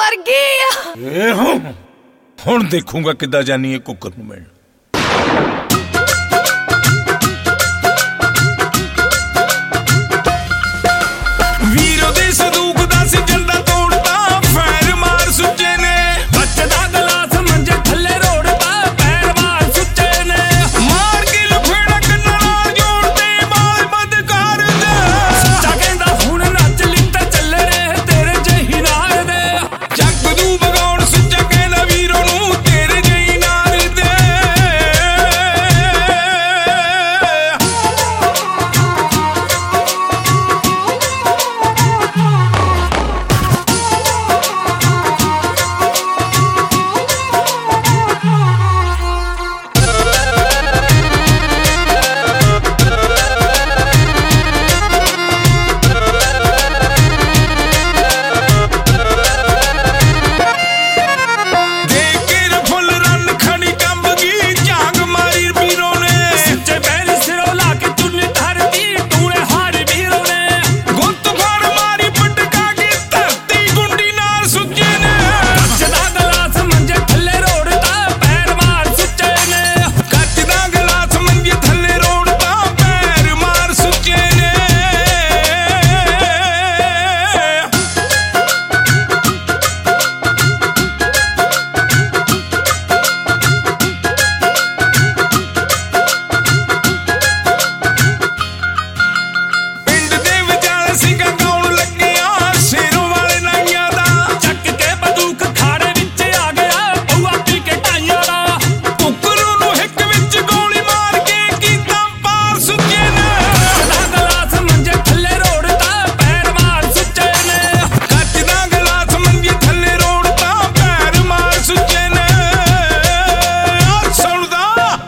ਮਰ ਗਈ। ਹੁਣ ਦੇਖੂਗਾ ਕਿੱਦਾਂ ਜਾਨੀ ਹੈ ਕੁੱਕਰ ਨੂੰ ਮਿਲਣ। ਵੀਰੋ ਦੇ ਸੰਦੂਕ ਦਾ ਸੀ ਜੰਦਾ ਤੋੜਦਾ, ਫੈਰ ਮਾਰ ਸੁੱਚੇ ਨੇ। ਕੱਚ ਦਾ ਗਲਾਸ ਮੰਜੇ ਥੱਲੇ ਰੋੜਦਾ, ਪੈਰ ਮਾਰ ਸੁੱਚੇ ਨੇ। ਮਾਰ ਕੇ ਲਫੇੜਾ ਕੰਨਾਂ ਨਾਲ ਜੋੜਦੇ, ਮਾਲ ਬੰਦ ਕਰ ਦੇ। ਸੁੱਚਾ ਕਹਿੰਦਾ ਹੁਣ ਨੱਚ ਲਿੱਤਰ ਚੱਲੇ ਨੇ ਤੇਰੇ ਜਿਹੀ ਨਾਰ ਦੇ। ਜੱਗ ਨੂੰ ਵਗਾਉਣ ਸੁੱਚਾ ਕਹਿੰਦਾ ਵੀਰੋ ਨੂੰ ਤੇਰੇ ਜਿਹੀ ਨਾਰ ਦੇ। ਦੇਖ ਕੇ ਰਫਲ ਰਨ ਖੜੀ ਕੰਬ ਗਈ, ਝਾਂਗ ਮਾਰੀ ਵੀਰੋ ਨੇ। ਸੁੱਚੇ ਪੈਰੀ ਸਿਰੋਂ ਲਾ ਕੇ ਚੁੰਨੀ ਧਰਤੀ, ਟੂਣੇ ਹਾਰ ਵੀਰੋ ਨੇ। ਗੁੱਤ ਫੜ ਮਾਰੀ ਪਟਕਾ ਕੇ ਧਰਤੀ, ਗੁੰਡੀ ਨਾਲ ਸੁੱਚੇ ਨੇ। ਕੱਚ ਦਾ ਗਲਾਸ ਮੰਜੇ ਥੱਲੇ ਰੋੜਦਾ, ਪੈਰ ਮਾਰ ਸੁੱਚੇ ਨੇ। ਕੱਚ ਦਾ ਗਲਾਸ ਮੰਜੇ ਥੱਲੇ ਰੋੜਦਾ, ਪੈਰ ਮਾਰ ਸੁੱਚੇ ਨੇ। ਪਿੰਡ ਦੇ ਵਿਚਾਲੇ ਸਿੰਘਾਂ ਗਾਉਣ ਲੱਗਿਆ, ਸ਼ੇਰੋਂ ਵਾਲੇ ਨਾਈਆਂ ਦਾ। ਚੱਕ ਕੇ ਬੰਦੂਕ ਖਾੜੇ ਵਿੱਚ ਆ ਗਿਆ, ਪਊਆ ਪੀ ਕੇ ਢਾਈਆਂ ਦਾ। ਕੁੱਕਰੂ ਨੂੰ ਹਿੱਕ ਵਿੱਚ ਗੋਲੀ ਮਾਰ ਕੇ ਕੀਤਾ ਪਾਰ ਸੁੱਚੇ ਨੇ। ਕੱਚ ਦਾ ਗਲਾਸ ਮੰਜੇ ਥੱਲੇ ਰੋੜਦਾ, ਪੈਰ ਮਾਰ ਸੁੱਚੇ ਨੇ। ਕੱਚ ਦਾ ਗਲਾਸ ਮੰਜੇ ਥੱਲੇ ਰੋੜਦਾ, ਪੈਰ ਮਾਰ ਸੁੱਚੇ ਨੇ। ਸੁਣਦਾ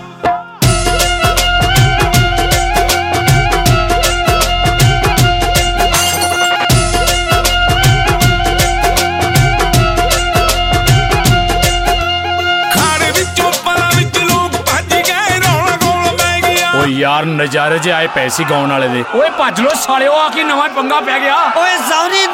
ਖਾੜੇ ਵਿੱਚੋਂ ਪਲਾਂ ਵਿੱਚ ਲੋਕ ਭੱਜ ਗਏ, ਰੌਲਾ ਗੋਲ ਪੈ ਗਿਆ। ਓ ਯਾਰ ਨਜ਼ਾਰੇ ਜੇ ਆਏ ਪੈਸੀ ਗਾਉਣ ਵਾਲੇ ਦੇ। ਓਏ ਭੱਜ ਲੋ ਸਾਲਿਓ, ਆ ਕੀ ਨਵਾਂ ਪੰਗਾ ਪੈ ਗਿਆ। ਓਏ ਸੌਰੀ